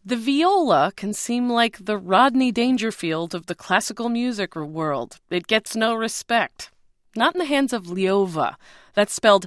The viola can seem like the Rodney Dangerfield of the classical music world. It gets no respect. Not in the hands of Lyova. That's spelled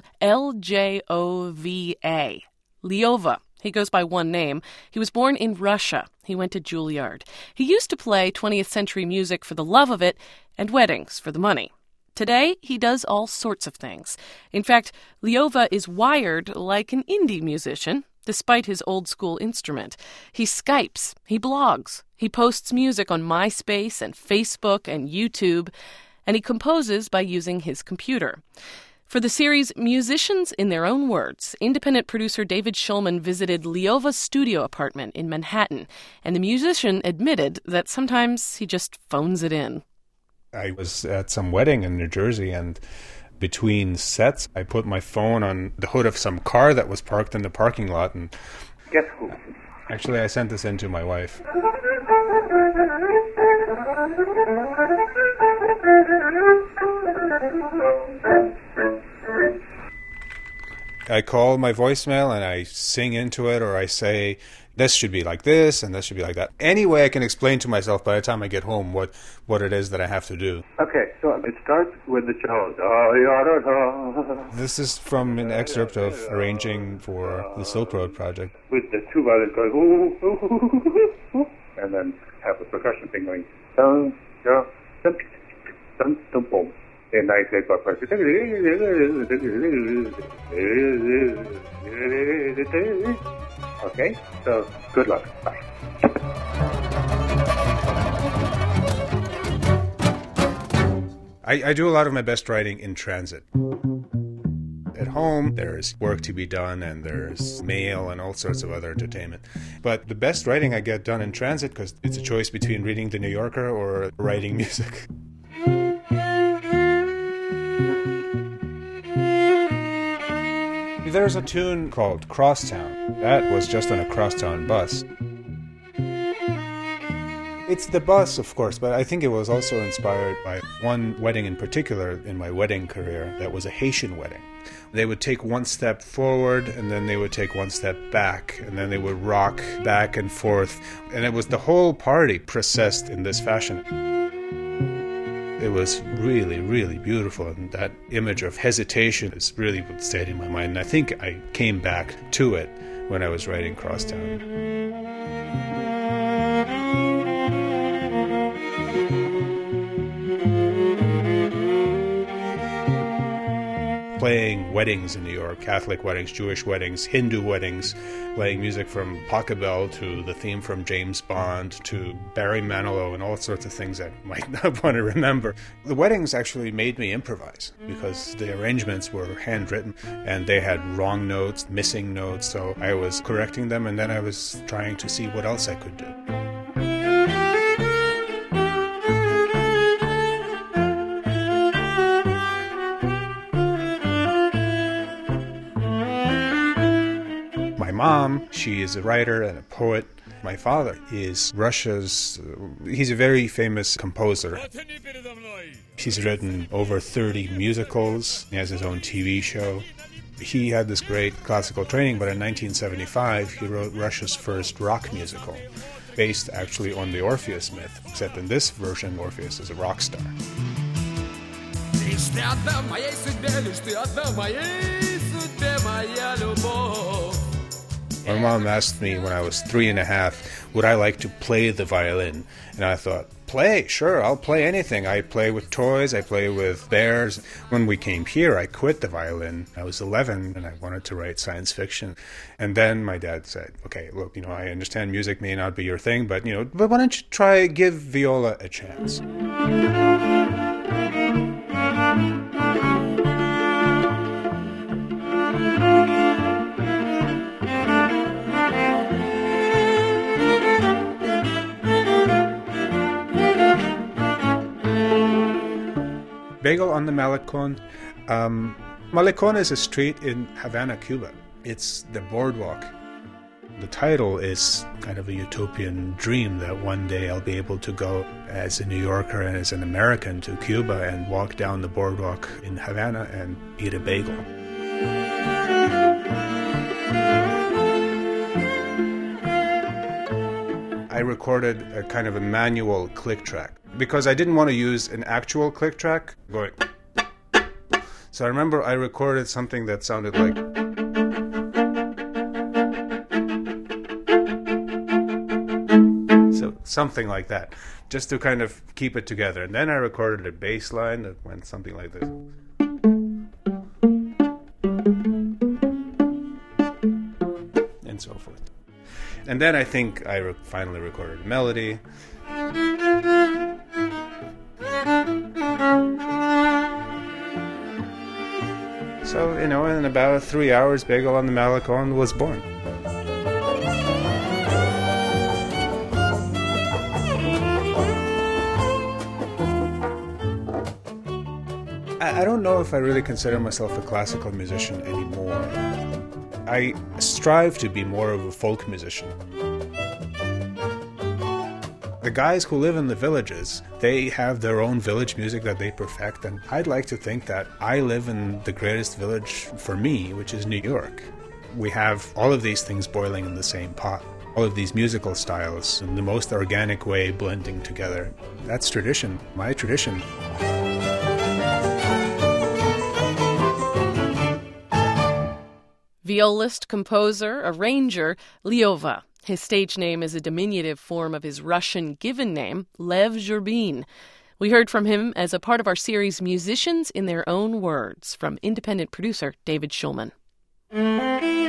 Ljova. Lyova. He goes by one name. He was born in Russia. He went to Juilliard. He used to play 20th century music for the love of it and weddings for the money. Today, he does all sorts of things. In fact, Lyova is wired like an indie musician, despite his old-school instrument. He Skypes, he blogs, he posts music on MySpace and Facebook and YouTube, and he composes by using his computer. For the series Musicians in Their Own Words, independent producer David Shulman visited Lyova's studio apartment in Manhattan, and the musician admitted that sometimes he just phones it in. I was at some wedding in New Jersey, and between sets, I put my phone on the hood of some car that was parked in the parking lot. And guess who? Actually, I sent this in to my wife. I call my voicemail and I sing into it, or I say, this should be like this and this should be like that. Any way I can explain to myself by the time I get home what it is that I have to do. Okay, so it starts with the cello. This is from an excerpt of arranging for the Silk Road project. With the two violins going, ooh, ooh, ooh, ooh, and then have the percussion thing going, dun, dun, dun, dun, dun, boom. And I say, okay, so good luck. Bye. I do a lot of my best writing in transit. At home, there's work to be done, and there's mail and all sorts of other entertainment. But the best writing I get done in transit, because it's a choice between reading The New Yorker or writing music. There's a tune called Crosstown. That was just on a Crosstown bus. It's the bus, of course, but I think it was also inspired by one wedding in particular in my wedding career that was a Haitian wedding. They would take one step forward, and then they would take one step back, and then they would rock back and forth. And it was the whole party processed in this fashion. It was really, really beautiful, and that image of hesitation is really what stayed in my mind. And I think I came back to it when I was writing Crosstown. Playing weddings in New York, Catholic weddings, Jewish weddings, Hindu weddings, playing music from Pachelbel to the theme from James Bond to Barry Manilow and all sorts of things I might not want to remember. The weddings actually made me improvise because the arrangements were handwritten and they had wrong notes, missing notes, so I was correcting them and then I was trying to see what else I could do. Mom, she is a writer and a poet. My father is Russia's, he's a very famous composer. He's written over 30 musicals. He has his own TV show. He had this great classical training, but in 1975 he wrote Russia's first rock musical, based actually on the Orpheus myth, except in this version Orpheus is a rock star. My mom asked me when I was 3.5, would I like to play the violin? And I thought, play? Sure, I'll play anything. I play with toys, I play with bears. When we came here, I quit the violin. I was 11 and I wanted to write science fiction. And then my dad said, okay, look, I understand music may not be your thing, but why don't you try give viola a chance? Bagel on the Malecon. Malecon is a street in Havana, Cuba. It's the boardwalk. The title is kind of a utopian dream that one day I'll be able to go as a New Yorker and as an American to Cuba and walk down the boardwalk in Havana and eat a bagel. I recorded a kind of a manual click track because I didn't want to use an actual click track going. So I remember I recorded something that sounded like. So something like that, just to kind of keep it together. And then I recorded a bass line that went something like this. And so forth. And then I think I finally recorded a melody. So, in about 3 hours, Bagel on the Malecon was born. I don't know if I really consider myself a classical musician anymore. I strive to be more of a folk musician. The guys who live in the villages, they have their own village music that they perfect, and I'd like to think that I live in the greatest village for me, which is New York. We have all of these things boiling in the same pot. All of these musical styles in the most organic way blending together. That's tradition, my tradition. Violist, composer, arranger, Lyova. His stage name is a diminutive form of his Russian given name, Lev Zhurbin. We heard from him as a part of our series Musicians in Their Own Words from independent producer David Schulman.